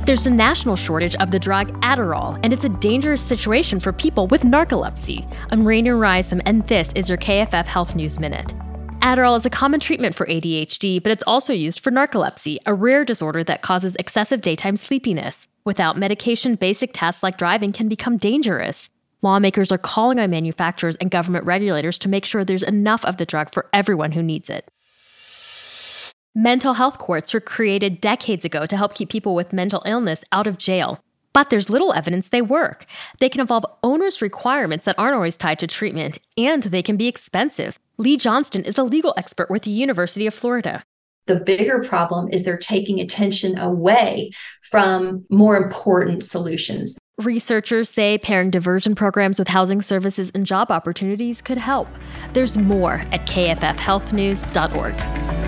There's a national shortage of the drug Adderall, and it's a dangerous situation for people with narcolepsy. I'm Rainer Reisam, and this is your KFF Health News Minute. Adderall is a common treatment for ADHD, but it's also used for narcolepsy, a rare disorder that causes excessive daytime sleepiness. Without medication, basic tasks like driving can become dangerous. Lawmakers are calling on manufacturers and government regulators to make sure there's enough of the drug for everyone who needs it. Mental health courts were created decades ago to help keep people with mental illness out of jail. But there's little evidence they work. They can involve onerous requirements that aren't always tied to treatment, and they can be expensive. Lee Johnston is a legal expert with the University of Florida. The bigger problem is they're taking attention away from more important solutions. Researchers say pairing diversion programs with housing services and job opportunities could help. There's more at kffhealthnews.org.